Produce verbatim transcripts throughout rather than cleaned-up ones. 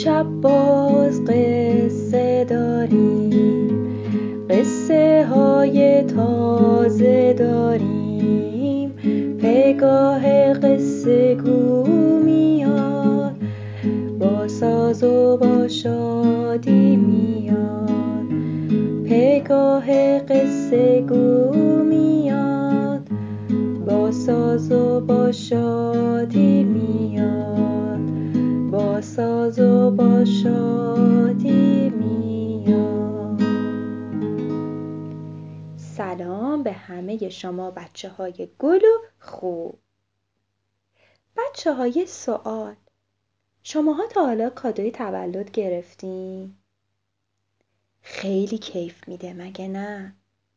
امشب باز قصه داریم، قصه های تازه داریم. پگاه قصه گو میاد، با ساز و با شادی میاد. پگاه قصه گو میاد، با ساز و با شادی میاد، با ساز و با شادی میاد. سلام به همه شما بچه های گل و خوب. بچه های سوال، شماها تا حالا کادوی تولد گرفتین؟ خیلی کیف میده مگه نه؟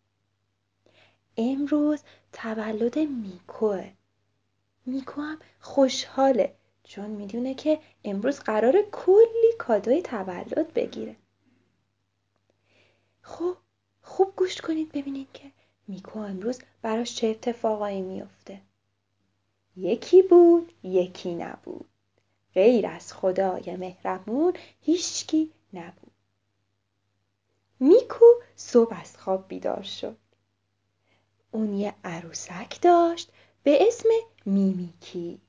امروز تولد میکوه. میکو هم خوشحاله چون میدونه که امروز قراره کلی کادوی تولد بگیره. خب خوب گوش کنید ببینید که میکو امروز براش چه اتفاقایی میفته. یکی بود یکی نبود، غیر از خدای مهربون هیچکی نبود. میکو صبح از خواب بیدار شد. اون یه عروسک داشت به اسم میمیکی.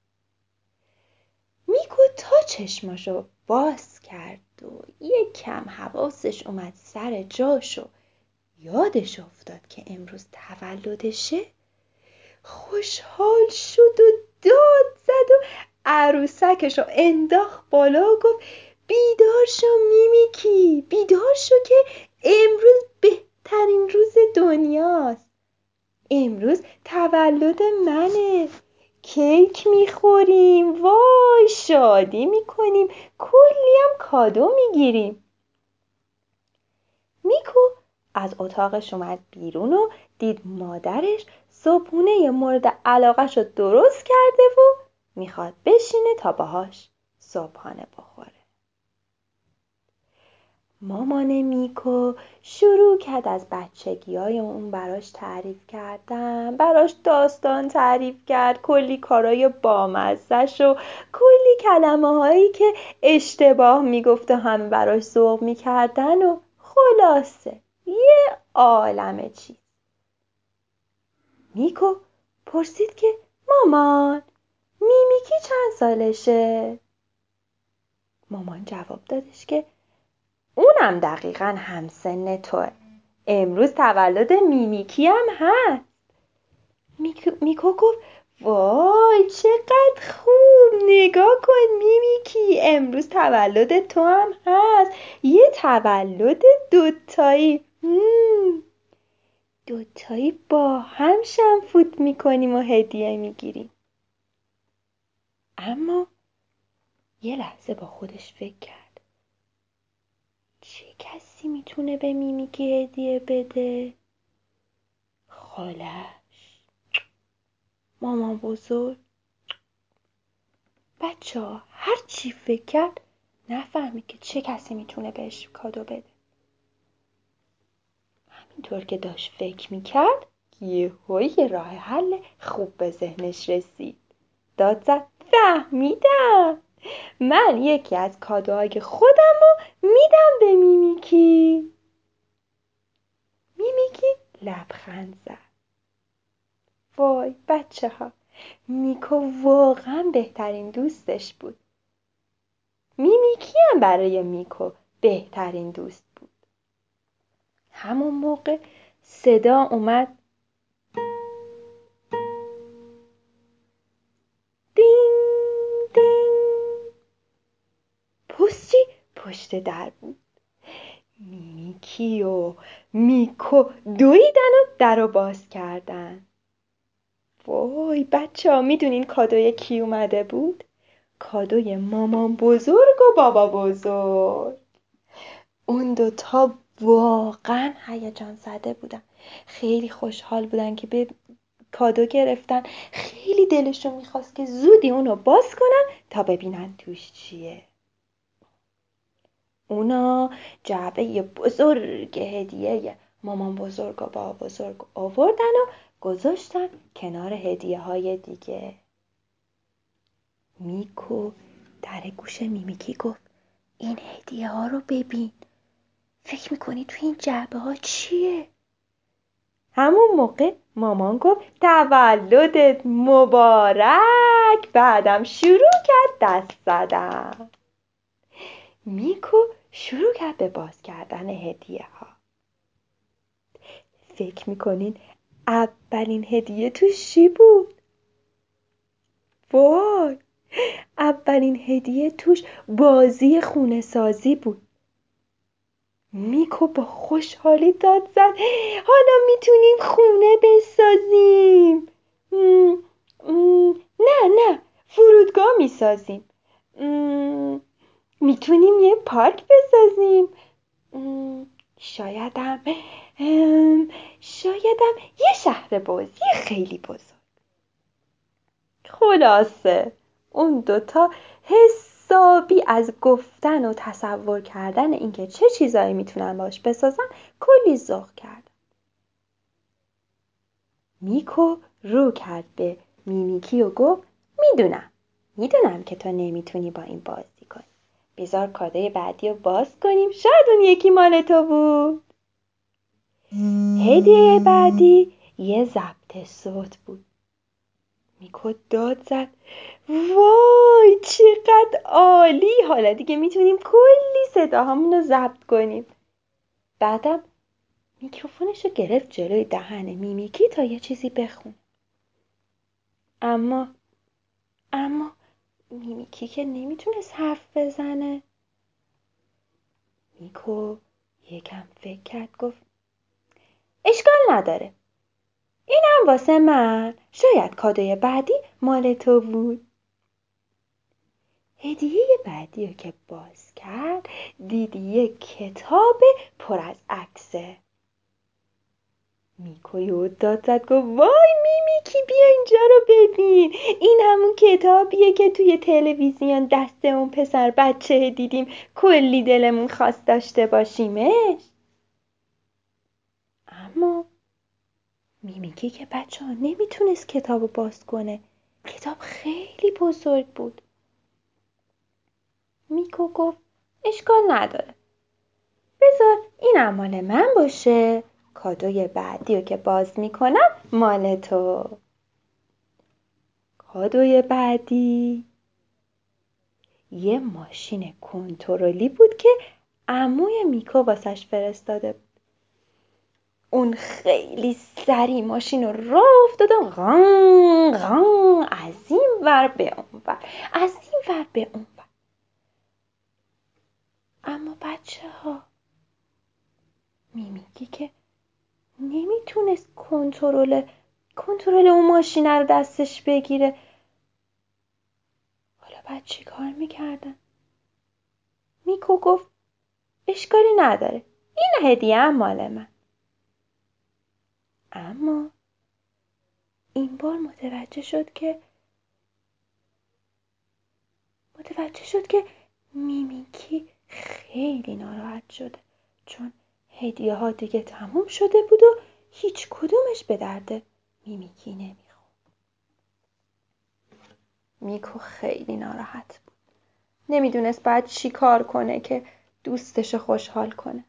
میکو تا چشماشو باز کرد و یه کم حواسش اومد سر جاشو یادش افتاد که امروز تولدشه. خوشحال شد و داد زد و عروسکشو انداخت بالا و گفت بیدار شو میمیکی، بیدار شو که امروز بهترین روز دنیاست. امروز تولد منه، کیک میخوریم، وای شادی میکنیم، کلی هم کادو میگیریم. میکو از اتاقش اومد بیرون و دید مادرش صبحونه مورد علاقه‌شو درست کرده و میخواد بشینه تا باهاش صبحانه بخوره. مامان میکو شروع کرد از بچگیای اون براش تعریف کردن، براش داستان تعریف کرد، کلی کارای بامزه‌ش و کلی کلمه هایی که اشتباه میگفت و همه براش ذوق میکردن و خلاصه یه عالمه چیز. میکو پرسید که مامان میمیکی چند سالشه؟ مامان جواب دادش که اونم دقیقاً همسن توه. امروز تولد میمیکی هم هست. میکو, میکو گفت وای چقدر خوب، نگاه کن میمیکی، امروز تولد تو هم هست، یه تولد دوتایی. هم. دوتایی با هم شمفوت میکنیم و هدیه میگیریم. اما یه لحظه با خودش فکر کرد چه کسی میتونه به میمیکی هدیه بده؟ خالش، مامان بزرگ. بچه ها هر چی فکر کرد نفهمید که چه کسی میتونه بهش کادو بده. همینطور که داشت فکر میکرد یهو یه راه حل خوب به ذهنش رسید. داد زد فهمیدم، من یکی از کادوهای خودم رو میدم به میمیکی. میمیکی لبخند زد. وای بچه ها، میکو واقعا بهترین دوستش بود. میمیکی هم برای میکو بهترین دوست بود. همون موقع صدا اومد دین دین. پستی پشت در بود. میمیکی و میکو دویدن و در رو باز کردن. وای بچه ها میدونین کادوی کی اومده بود؟ کادوی مامان بزرگ و بابا بزرگ. اون دوتا واقعا هیجان زده بودن، خیلی خوشحال بودن که به کادو گرفتن، خیلی دلشون میخواست که زودی اونو باز کنن تا ببینن توش چیه. اونا جعبه بزرگ هدیه مامان بزرگ و بابا بزرگ آوردن و گذاشتن کنار هدیه های دیگه. میکو در گوش میمیکی گفت این هدیه ها رو ببین. فکر میکنی تو این جعبه ها چیه؟ همون موقع مامان گفت تولدت مبارک. بعدم شروع کرد دست زدن. میکو شروع کرد به باز کردن هدیه ها. فکر میکنین اولین هدیه توش چی بود؟ وای، اولین هدیه توش بازی خونه سازی بود. میکو با خوشحالی داد زد حالا میتونیم خونه بسازیم. م، م، نه نه فرودگاه میسازیم. میتونیم یه پارک بسازیم. م، شایدم ام، شایدم یه شهر بازی خیلی بزرگ. خلاصه اون دوتا حسابی از گفتن و تصور کردن اینکه چه چیزایی میتونن باش بسازن کلی ذوق کردن. میکو رو کرد به میمیکی و گفت میدونم میدونم که تو نمیتونی با این بازی کنی. بذار کادوی بعدی رو باز کنیم، شاید اون یکی مال تو بود. هدیه بعدی یه ضبط صوت بود. میکو داد زد وای چقدر عالی، حالا دیگه میتونیم کلی صداهامون رو ضبط کنیم. بعدم میکروفونش رو گرفت جلوی دهن میمیکی تا یه چیزی بخونه. اما اما میمیکی که نمیتونست حرف بزنه. میکو یکم فکر کرد گفت اشکال نداره، اینم واسه من، شاید کادوی بعدی مال تو بود. هدیه بعدی رو که باز کرد دیدی یک کتاب پر از عکسه. میکو یهو داد زد گفت وای میمیکی بیا اینجا رو ببین، این همون کتابیه که توی تلویزیون دست اون پسر بچه دیدیم کلی دلمون خواست داشته باشیمش. اما میمیکی که بچه ها نمیتونست کتاب رو باز کنه، کتاب خیلی بزرگ بود. میکو گفت اشکال نداره، بذار این مال من باشه، کادوی بعدی رو که باز میکنم مال تو. کادوی بعدی یه ماشین کنترلی بود که عموی میکو واسش فرستاده بود. اون خیلی سریع ماشین رو راه افتاد و غان غان از این ور به اون ور، از این ور به اون ور. اما بچه ها میمیکی که نمیتونست کنترل کنترل اون ماشین رو دستش بگیره. حالا بعد چی کار میکردن؟ میکو گفت اشکالی نداره، این هدیه هم مال من. اما این بار متوجه شد که متوجه شد که میمیکی خیلی ناراحت شده، چون هدیه ها دیگه تموم شده بود و هیچ کدومش به درد میمیکی نمیخورد. میکو خیلی ناراحت بود، نمیدونست باید چی کار کنه که دوستش خوشحال کنه.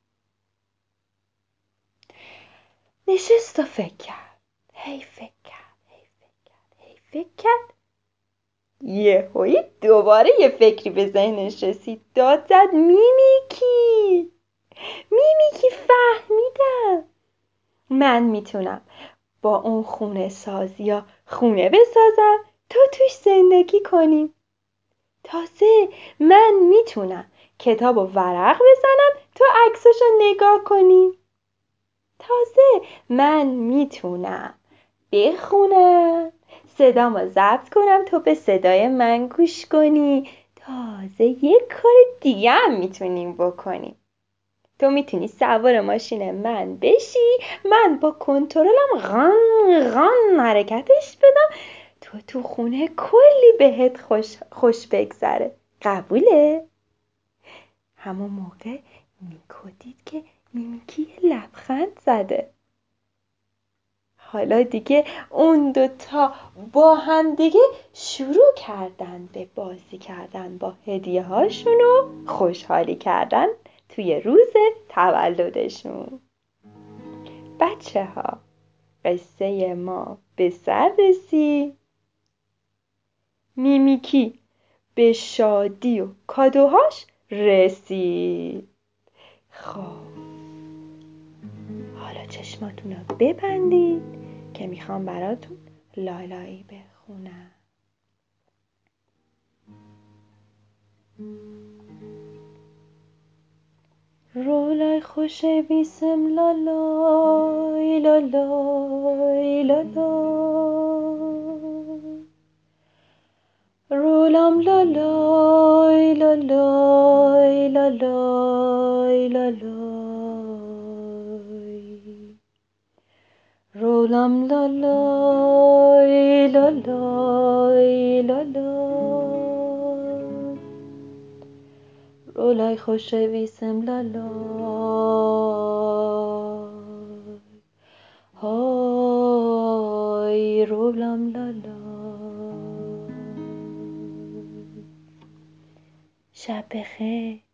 نشست و فکر کرد، هی فکر کرد هی فکر کرد هی فکر کرد یهویی دوباره یه فکری به ذهنش رسید. داد زد میمیکی میمیکی فهمیدم، من میتونم با اون خونه سازیا خونه بسازم تو توش زندگی کنیم. تازه من میتونم کتاب و ورق بزنم تو عکساشو نگاه کنی. تازه من میتونم بخونم، صدامو ضبط کنم تو به صدای من گوش کنی. تازه یک کار دیگه هم میتونیم بکنیم، تو میتونی سوار ماشین من بشی، من با کنترلم غن غن حرکتش بدم، تو تو خونه کلی بهت خوش, خوش بگذره. قبوله؟ همون موقع میکو دید که میمیکی لبخند زده. حالا دیگه اون دوتا با هم دیگه شروع کردن به بازی کردن با هدیه هاشون و خوشحالی کردن توی روز تولدشون. بچه ها، قصه ما به سر رسید. میمیکی به شادی و کادوهاش رسید. خب حالا چشماتون رو ببندید که میخوام براتون لالایی بخونم. رولای خوشه بیسم لالای لالای لالای رولم لالای لالای لالای لالای رولم لالای لالای لالای رولای خوشه ویسم لالای های رولم لالای. شب بخیر.